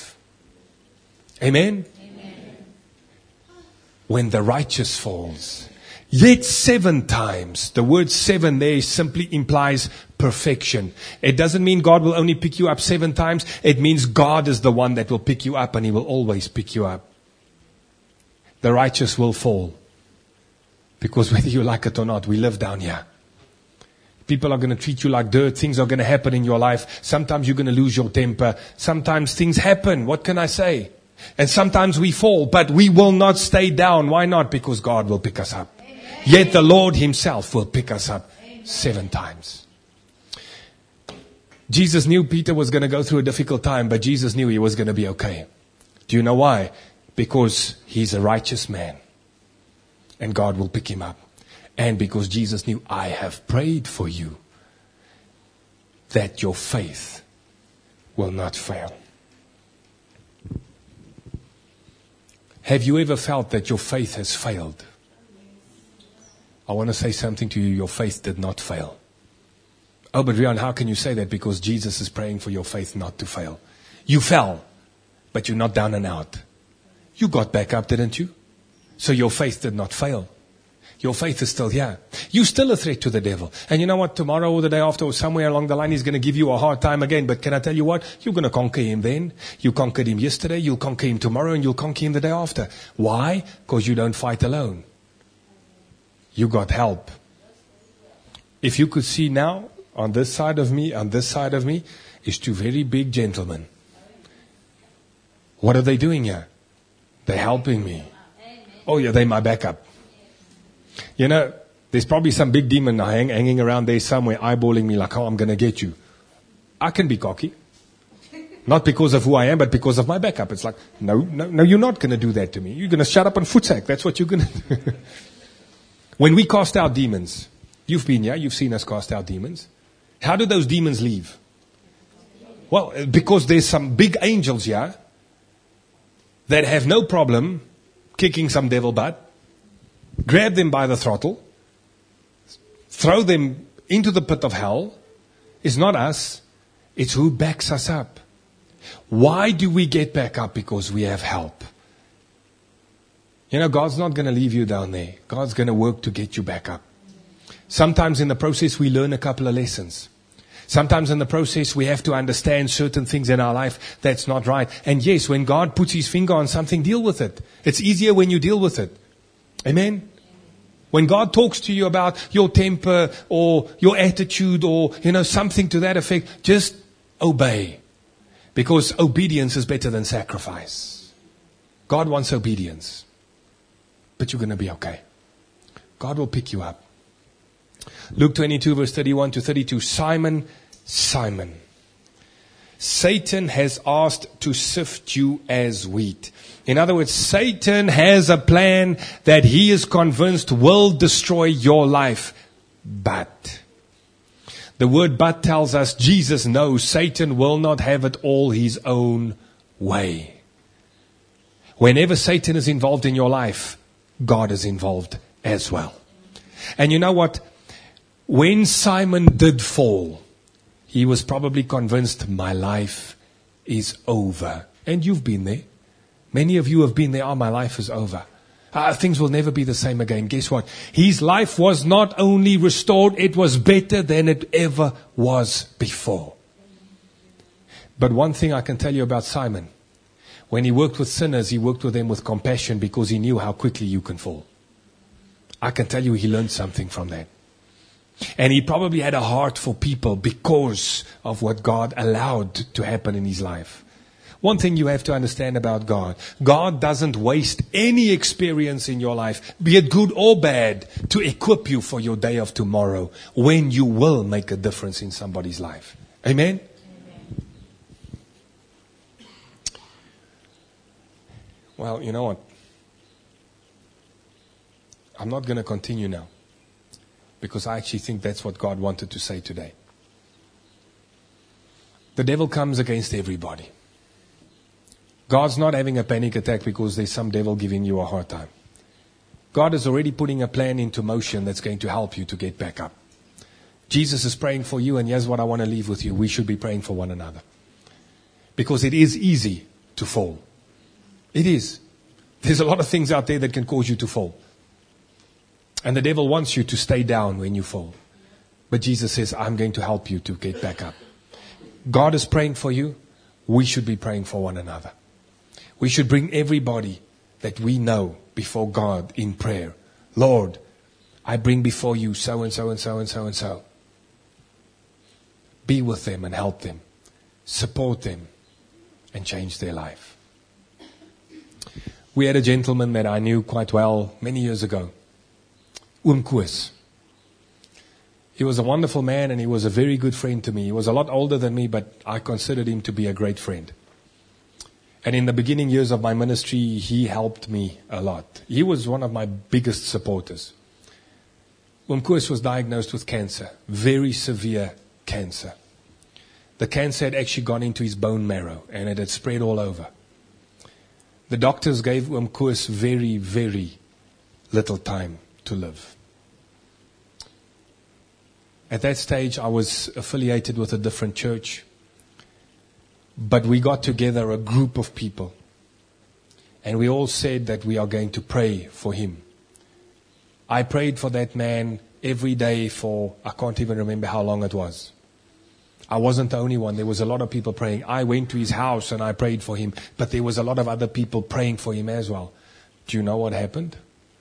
Amen? Amen. When the righteous falls, yet seven times. The word seven there simply implies perfection. It doesn't mean God will only pick you up seven times. It means God is the one that will pick you up and He will always pick you up. The righteous will fall. Because whether you like it or not, we live down here. People are going to treat you like dirt. Things are going to happen in your life. Sometimes you're going to lose your temper. Sometimes things happen. What can I say? And sometimes we fall, but we will not stay down. Why not? Because God will pick us up. Amen. Yet the Lord Himself will pick us up. Amen. Seven times. Jesus knew Peter was going to go through a difficult time, but Jesus knew he was going to be okay. Do you know why? Because he's a righteous man. And God will pick him up. And because Jesus knew, I have prayed for you, that your faith will not fail. Have you ever felt that your faith has failed? I want to say something to you. Your faith did not fail. Oh, but Rian, how can you say that? Because Jesus is praying for your faith not to fail. You fell, but you're not down and out. You got back up, didn't you? So your faith did not fail. Your faith is still here. You're still a threat to the devil. And you know what? Tomorrow or the day after or somewhere along the line, he's going to give you a hard time again. But can I tell you what? You're going to conquer him then. You conquered him yesterday. You'll conquer him tomorrow and you'll conquer him the day after. Why? Because you don't fight alone. You got help. If you could see now, on this side of me, on this side of me, is two very big gentlemen. What are they doing here? They're helping me. Oh yeah, they're my backup. You know, there's probably some big demon hang, hanging around there somewhere, eyeballing me like, oh, I'm going to get you. I can be cocky. Not because of who I am, but because of my backup. It's like, no, no, no, you're not going to do that to me. You're going to shut up and footsack. That's what you're going to do. When we cast out demons, you've been here, you've seen us cast out demons. How do those demons leave? Well, because there's some big angels here that have no problem kicking some devil butt, grab them by the throttle, throw them into the pit of hell. It's not us. It's who backs us up. Why do we get back up? Because we have help. You know, God's not going to leave you down there. God's going to work to get you back up. Sometimes in the process we learn a couple of lessons. Sometimes in the process we have to understand certain things in our life that's not right. And yes, when God puts His finger on something, deal with it. It's easier when you deal with it. Amen? When God talks to you about your temper or your attitude or, you know, something to that effect, just obey. Because obedience is better than sacrifice. God wants obedience. But you're going to be okay. God will pick you up. Luke twenty-two verse thirty-one to thirty-two. Simon, Simon, Satan has asked to sift you as wheat. In other words, Satan has a plan that he is convinced will destroy your life. But the word but tells us Jesus knows Satan will not have it all his own way. Whenever Satan is involved in your life, God is involved as well. And you know what? When Simon did fall, he was probably convinced my life is over. And you've been there. Many of you have been there. Oh, my life is over. Uh, things will never be the same again. Guess what? His life was not only restored, it was better than it ever was before. But one thing I can tell you about Simon. When he worked with sinners, he worked with them with compassion because he knew how quickly you can fall. I can tell you he learned something from that. And he probably had a heart for people because of what God allowed to happen in his life. One thing you have to understand about God. God doesn't waste any experience in your life, be it good or bad, to equip you for your day of tomorrow when you will make a difference in somebody's life. Amen? Amen. Well, you know what? I'm not going to continue now. Because I actually think that's what God wanted to say today. The devil comes against everybody. God's not having a panic attack because there's some devil giving you a hard time. God is already putting a plan into motion that's going to help you to get back up. Jesus is praying for you, and here's what I want to leave with you. We should be praying for one another. Because it is easy to fall. It is. There's a lot of things out there that can cause you to fall. And the devil wants you to stay down when you fall. But Jesus says, I'm going to help you to get back up. God is praying for you. We should be praying for one another. We should bring everybody that we know before God in prayer. Lord, I bring before you so and so and so and so and so. Be with them and help them. Support them and change their life. We had a gentleman that I knew quite well many years ago. Oom Koos. He was a wonderful man and he was a very good friend to me. He was a lot older than me, but I considered him to be a great friend. And in the beginning years of my ministry, he helped me a lot. He was one of my biggest supporters. Oom Koos was diagnosed with cancer, very severe cancer. The cancer had actually gone into his bone marrow and it had spread all over. The doctors gave Oom Koos very, very little time to live. At that stage, I was affiliated with a different church. But we got together a group of people. And we all said that we are going to pray for him. I prayed for that man every day for, I can't even remember how long it was. I wasn't the only one. There was a lot of people praying. I went to his house and I prayed for him. But there was a lot of other people praying for him as well. Do you know what happened?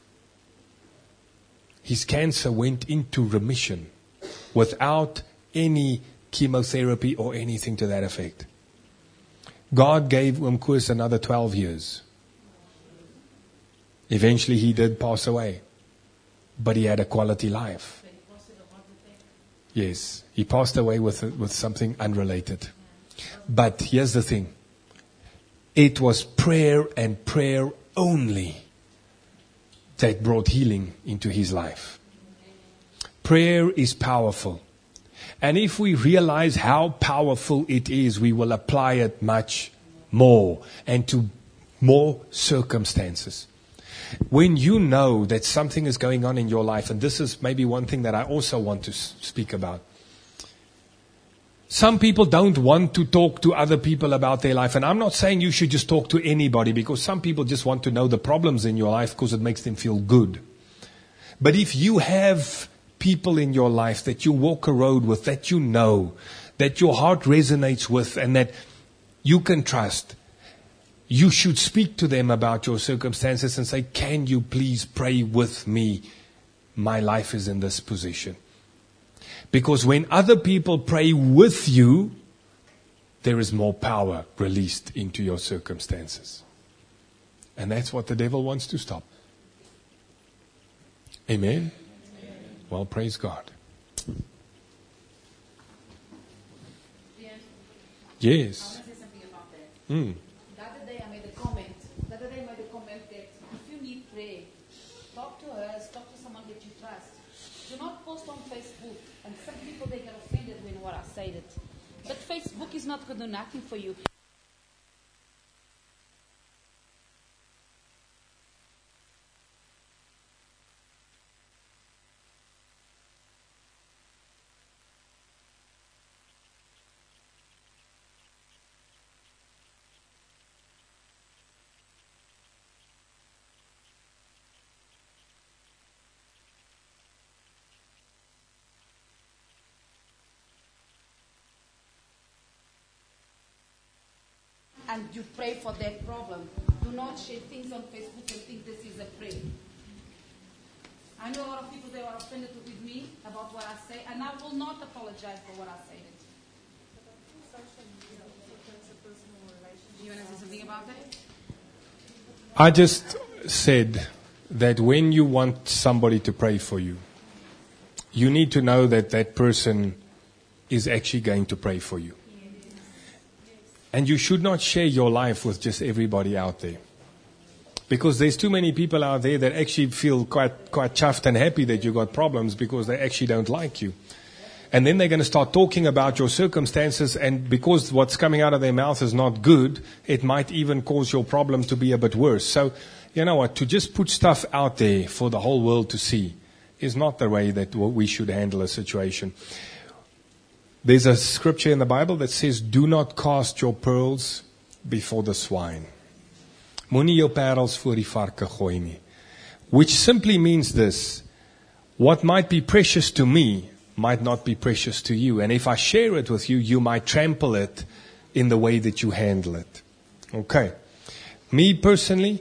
His cancer went into remission without any chemotherapy or anything to that effect. God gave Oom Koos another twelve years. Eventually he did pass away. But he had a quality life. Yes, he passed away with, with something unrelated. But here's the thing. It was prayer and prayer only that brought healing into his life. Prayer is powerful. And if we realize how powerful it is, we will apply it much more and to more circumstances. When you know that something is going on in your life, and this is maybe one thing that I also want to speak about. Some people don't want to talk to other people about their life. And I'm not saying you should just talk to anybody, because some people just want to know the problems in your life because it makes them feel good. But if you have people in your life that you walk a road with, that you know, that your heart resonates with, and that you can trust, you should speak to them about your circumstances and say, can you please pray with me? My life is in this position. Because when other people pray with you, there is more power released into your circumstances. And that's what the devil wants to stop. Amen? Amen. Well, praise God. Yes. I want to say something about that. Mm. The other day I made a comment. The other day I made a comment that if you need prayer, talk to us, talk to someone that you trust. Do not post on Facebook. And some people, they get offended when what I say it. But Facebook is not going to do nothing for you. And you pray for that problem. Do not share things on Facebook and think this is a prayer. I know a lot of people, they are offended with me about what I say, and I will not apologize for what I say. Do you want to say something about that? I just said that when you want somebody to pray for you, you need to know that that person is actually going to pray for you. And you should not share your life with just everybody out there. Because there's too many people out there that actually feel quite quite chuffed and happy that you got problems because they actually don't like you. And then they're going to start talking about your circumstances, and because what's coming out of their mouth is not good, it might even cause your problem to be a bit worse. So, you know what, to just put stuff out there for the whole world to see is not the way that we should handle a situation. There's a scripture in the Bible that says, do not cast your pearls before the swine. Moenie jou parels voor die varke gooi nie. Which simply means this: what might be precious to me might not be precious to you. And if I share it with you, you might trample it in the way that you handle it. Okay. Me personally,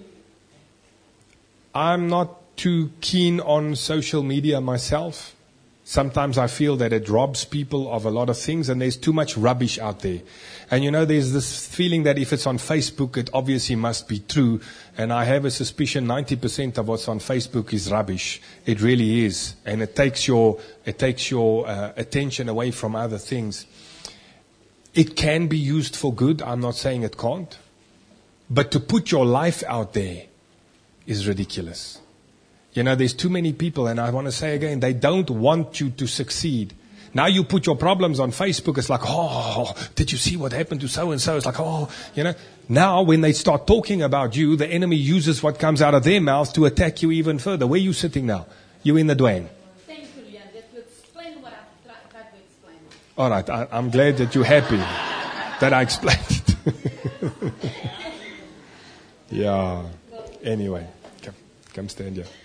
I'm not too keen on social media myself. Sometimes I feel that it robs people of a lot of things, and there's too much rubbish out there. And you know, there's this feeling that if it's on Facebook, it obviously must be true. And I have a suspicion ninety percent of what's on Facebook is rubbish. It really is. And it takes your, it takes your uh, attention away from other things. It can be used for good. I'm not saying it can't. But to put your life out there is ridiculous. You know, there's too many people, and I want to say again, they don't want you to succeed. Now you put your problems on Facebook, it's like, oh, did you see what happened to so-and-so? It's like, oh, you know. Now when they start talking about you, the enemy uses what comes out of their mouth to attack you even further. Where are you sitting now? You in the dwang. Thank you, Leanne, that you explain what I tried to explain. All right, I, I'm glad that you're happy that I explained it. Yeah. Anyway, come, come stand here.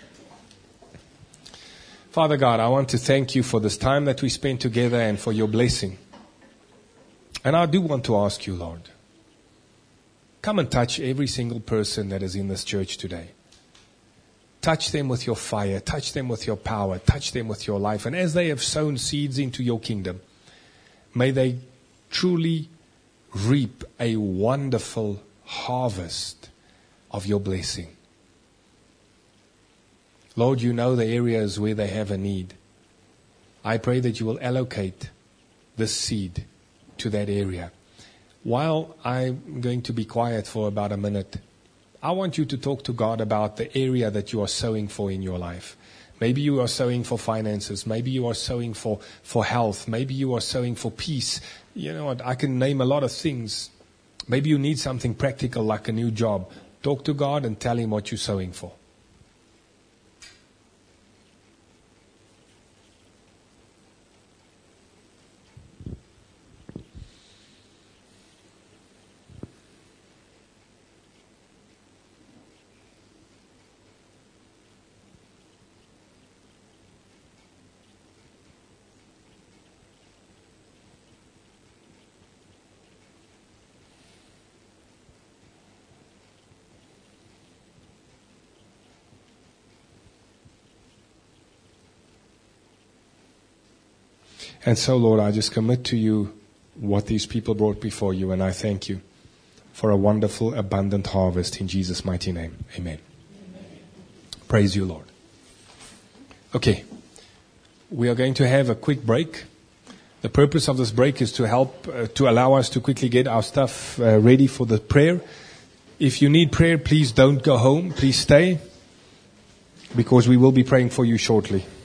Father God, I want to thank you for this time that we spent together and for your blessing. And I do want to ask you, Lord, come and touch every single person that is in this church today. Touch them with your fire, touch them with your power, touch them with your life. And as they have sown seeds into your kingdom, may they truly reap a wonderful harvest of your blessing. Lord, you know the areas where they have a need. I pray that you will allocate this seed to that area. While I'm going to be quiet for about a minute, I want you to talk to God about the area that you are sowing for in your life. Maybe you are sowing for finances. Maybe you are sowing for, for health. Maybe you are sowing for peace. You know what? I can name a lot of things. Maybe you need something practical like a new job. Talk to God and tell Him what you're sowing for. And so, Lord, I just commit to you what these people brought before you, and I thank you for a wonderful, abundant harvest in Jesus' mighty name. Amen. Amen. Praise you, Lord. Okay, we are going to have a quick break. The purpose of this break is to help, uh, to allow us to quickly get our stuff uh, ready for the prayer. If you need prayer, please don't go home. Please stay, because we will be praying for you shortly.